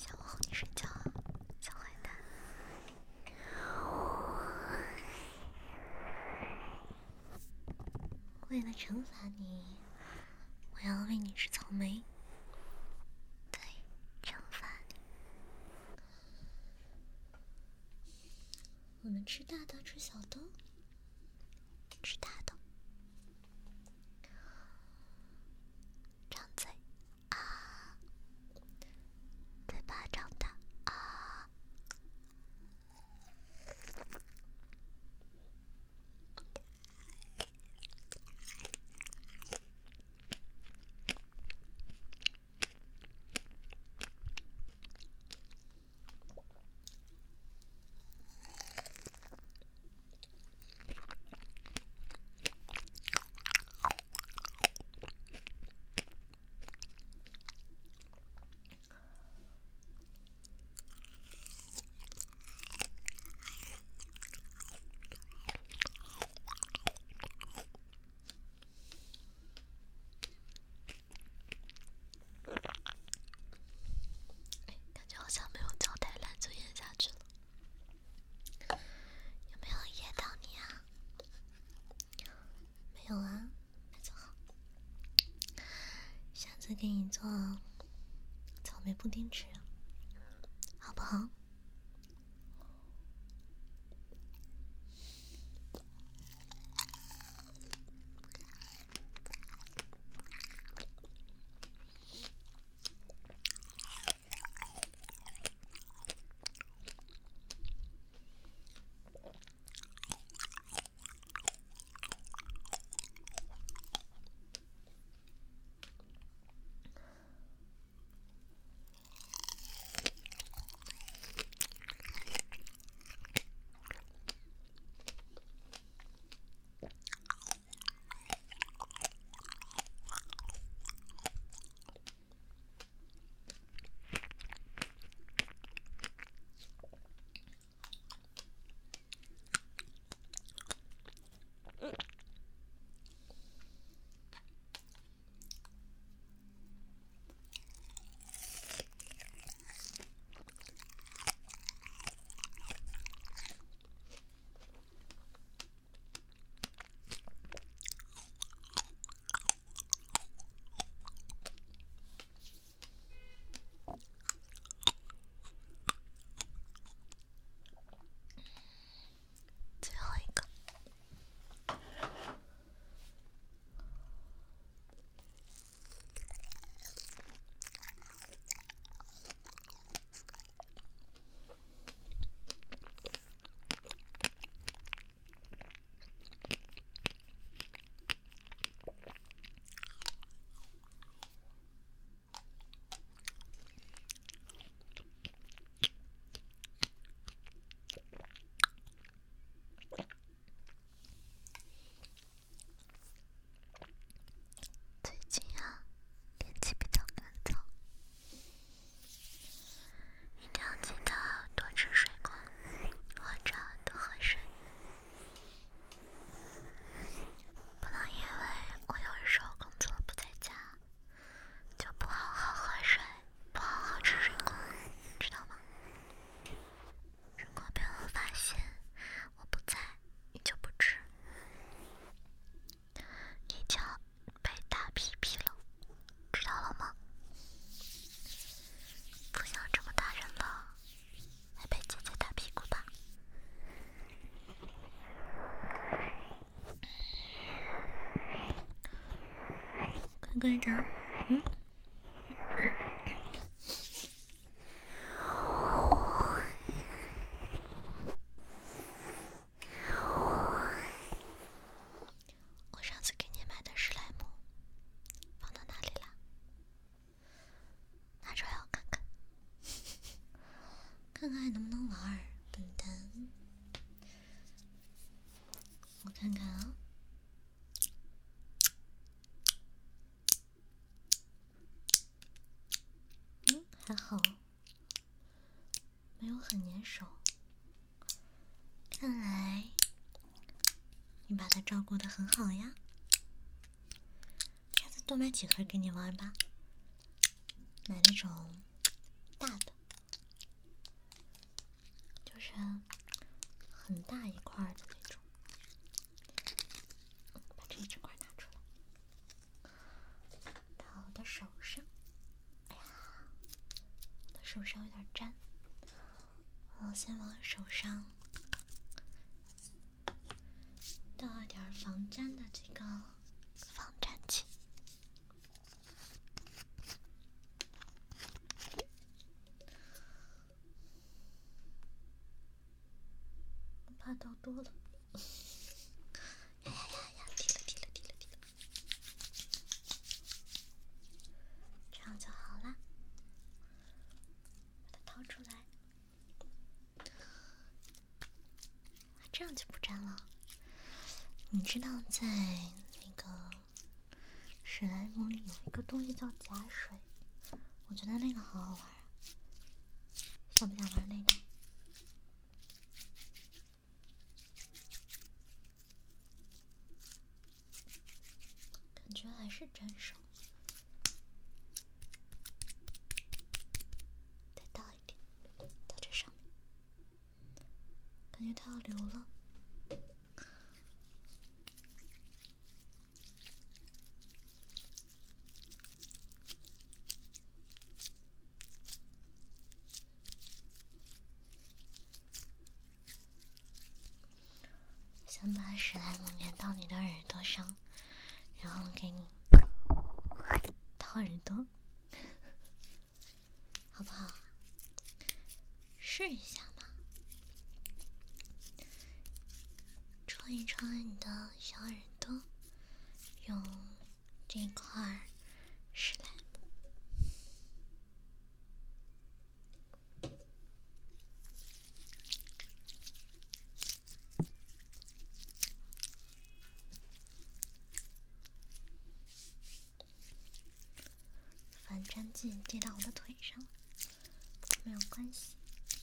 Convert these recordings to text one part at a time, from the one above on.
想我哄你睡觉啊，小坏蛋。为了惩罚你，我要喂你吃草莓。对，惩罚你。我们吃大的，吃小的？吃大的。张嘴啊，嘴巴张大啊。感觉好像没有胶带烂就咽下去了。有没有噎到你啊？没有啊，那就好。下次给你做草莓布丁吃，好不好？最后一个。最近啊，天气比较干燥，一定要记得多吃水果，或者多喝水。不能因为我有时候工作不在家，就不好好喝水，不好好吃水果，知道吗？如果被我发现我不在，你就不吃，你就被打屁屁了，知道了吗？不想这么大人了，还被姐姐打屁股吧？乖乖的，我上次给你买的史莱姆放到哪里了？拿出来我看看，看看还能不能玩儿，笨蛋。我看看啊，还好，没有很粘手。看来你把它照顾得很好呀。下次多买几盒给你玩吧，买那种大的。 很大一块的那种。把这一整块拿出来，到我的手上。哎呀，我的手上有点粘，我先往手上倒一点防粘的这个防粘剂。怕倒多了。滴了，这样就好了。把它掏出来，这样就不粘了。你知道在那个史莱姆里有一个东西叫假水，我觉得那个好好玩啊。想不想玩那个？感觉还是粘手。再倒一点，到这上面。感觉它要流了。先把史莱姆粘到你的耳朵上，然后给你掏耳朵，好不好？试一下嘛，戳一戳你的小耳朵，用这块史莱姆。反粘剂滴到我的腿上，没有关系。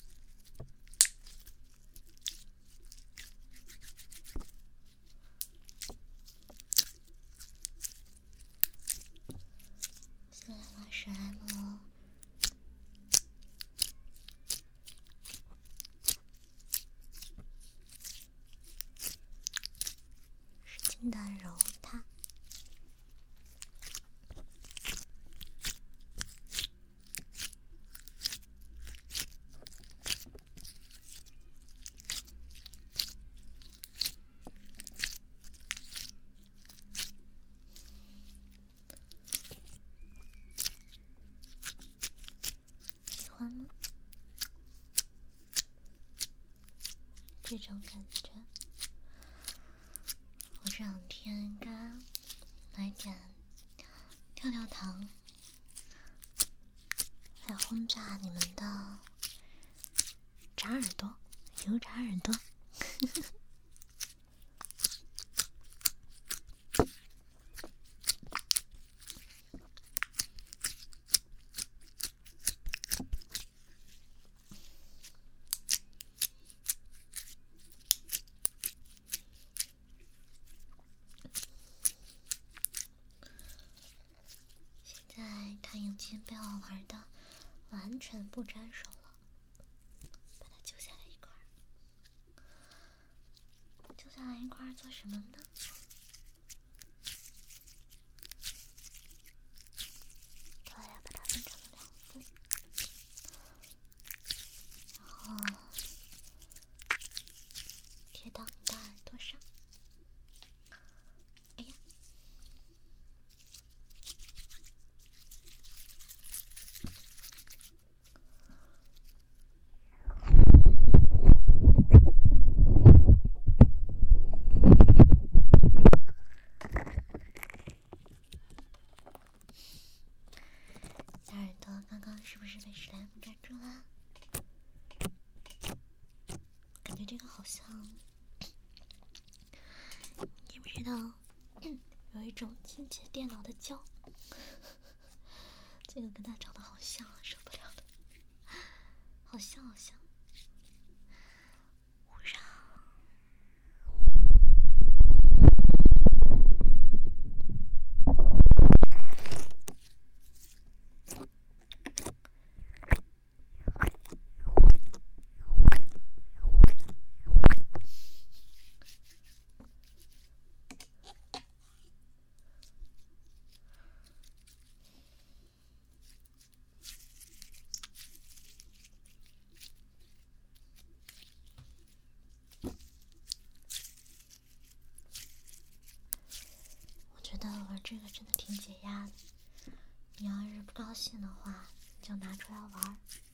现在把史莱姆使劲的揉它。喜欢吗？这种感觉。我这两天应该来点跳跳糖，来轰炸你们的炸耳朵，油炸耳朵。现在它已经被我玩的完全不沾手了，把它揪下来一块儿，揪下来一块儿做什么呢？对呀，把它分成了2份，然后贴到你的耳朵上。哎呀！你的耳朵刚刚是不是被史莱姆粘住了？感觉这个好像，你不知道，有一种清洁电脑的胶，这个跟它长得好像啊，受不了了，好像。捂上。 这个真的挺解压的。你要是不高兴的话，就拿出来玩。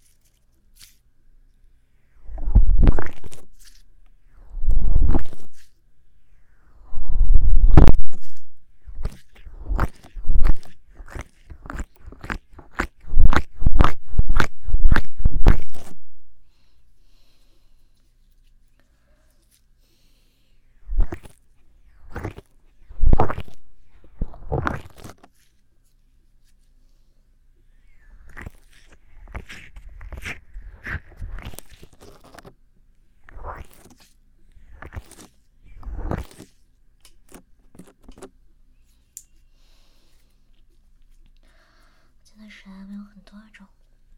真的是有很多种，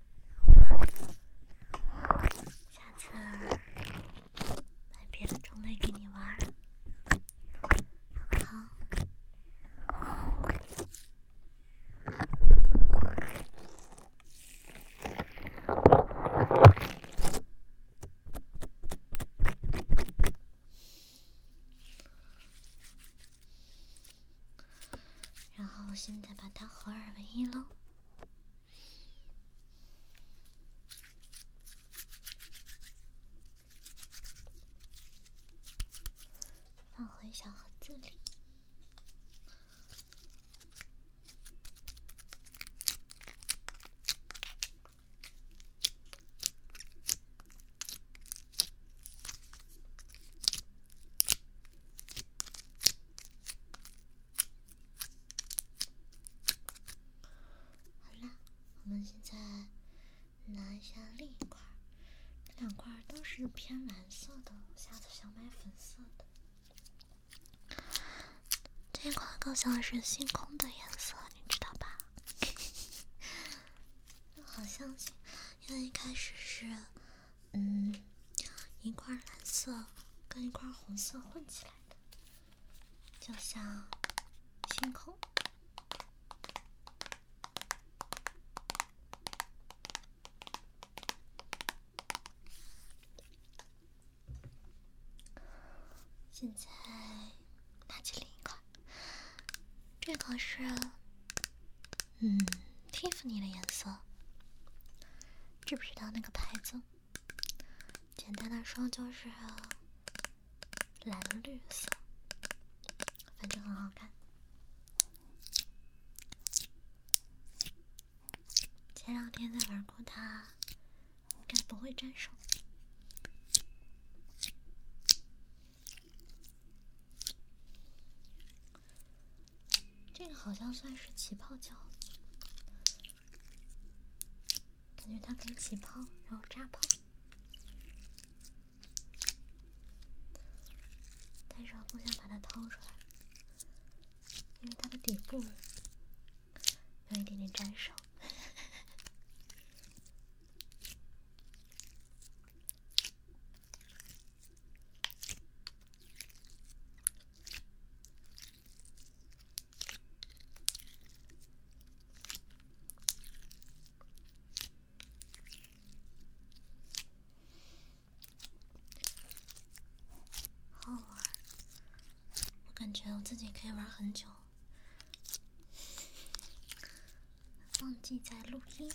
下次买别的种类给你玩。好。然后现在把它合二为一喽。放回小盒子里。好啦，我们现在拿一下另一块，这两块都是偏蓝色的，我下次想买粉色的。这块更像是星空的颜色，你知道吧？好像是，因为一开始是，一块蓝色跟一块红色混起来的，就像星空。现在拿起另一块，这个是Tiffany 的颜色，知不知道那个牌子？简单的说就是蓝绿色，反正很好看。前两天在玩过它，应该不会沾手。这个好像算是起泡胶，感觉它可以起泡，然后扎泡。但是我不想把它掏出来，因为它的底部有一点点沾手。好玩，我感觉我自己可以玩很久。忘记在录音。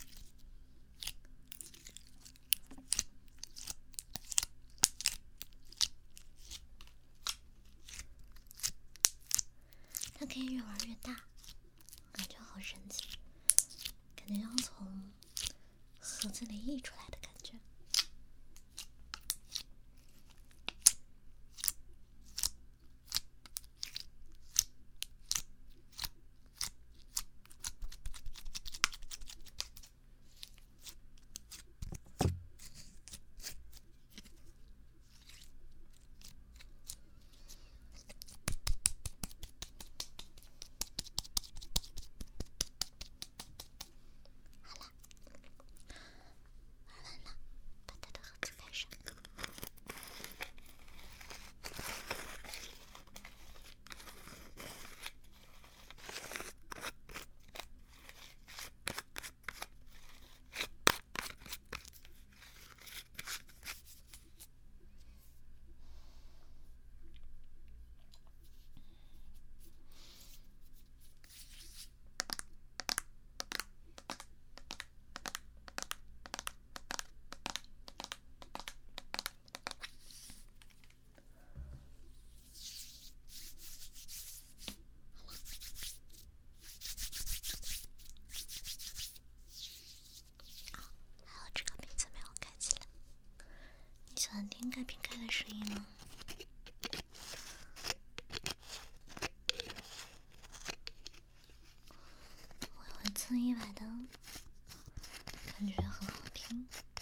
它可以越玩越大，感觉好神奇，感觉要从盒子里溢出来的感觉。 欢听开瓶盖的声音吗？我也会自以为的感觉很好听。